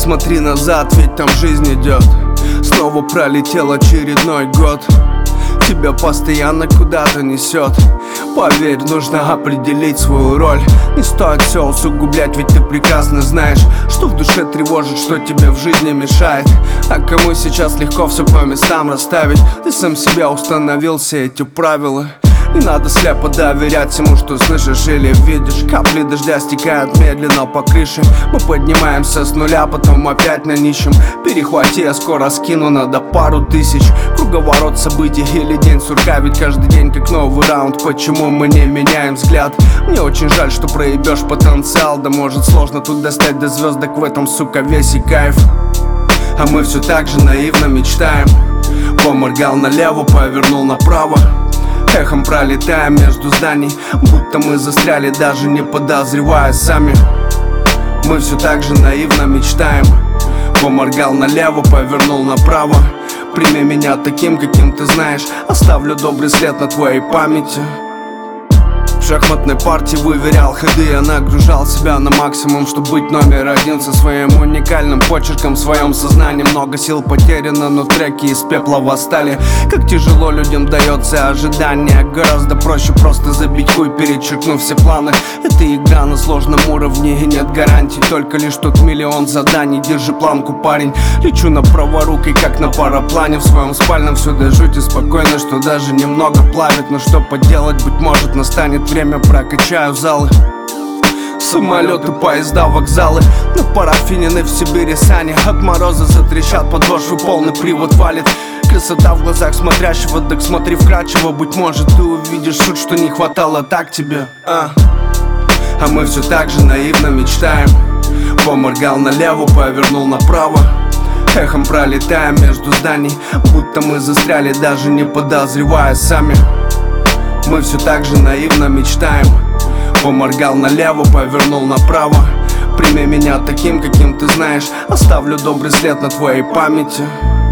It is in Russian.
Посмотри назад, ведь там жизнь идет. Снова пролетел очередной год. Тебя постоянно куда-то несет. Поверь, нужно определить свою роль. Не стоит все усугублять, ведь ты прекрасно знаешь, что в душе тревожит, что тебе в жизни мешает. А кому сейчас легко все по местам расставить? Ты сам себя установил все эти правила. Не надо слепо доверять всему, что слышишь или видишь. Капли дождя стекают медленно по крыше. Мы поднимаемся с нуля, потом опять на нищем. Перехвати, я скоро скину, надо пару тысяч. Круговорот событий или день сурка, ведь каждый день как новый раунд. Почему мы не меняем взгляд? Мне очень жаль, что проебешь потенциал. Да может сложно тут достать до звездок, в этом, сука, весь и кайф. А мы все так же наивно мечтаем. Поморгал налево, повернул направо. Эхом пролетаем между зданий, будто мы застряли, даже не подозревая сами. Мы все так же наивно мечтаем. Поморгал налево, повернул направо. Прими меня таким, каким ты знаешь. Оставлю добрый след на твоей памяти. В шахматной партии выверял ходы. Я нагружал себя на максимум, чтобы быть номер один со своим уникальным почерком в своем сознании. Много сил потеряно, но треки из пепла восстали. Как тяжело людям дается ожидание. Гораздо проще просто забить хуй, перечеркнув все планы. Это игра на сложном уровне и нет гарантий. Только лишь тут миллион заданий. Держи планку, парень. Лечу на праворукой, как на параплане. В своем спальном все до жути спокойно, что даже немного плавит. Но что поделать, быть может настанет время, прокачаю залы. Самолеты, поезда, вокзалы. На парафинины в Сибири сани. От мороза затрещат подошвы, полный привод валит. Красота в глазах смотрящего, так смотри вкрадчиво. Быть может ты увидишь суть, что не хватало так тебе. А мы все так же наивно мечтаем. Поморгал налево, повернул направо. Эхом пролетаем между зданий, будто мы застряли, даже не подозревая сами. Мы все так же наивно мечтаем. Поморгал налево, повернул направо. Прими меня таким, каким ты знаешь. Оставлю добрый след на твоей памяти.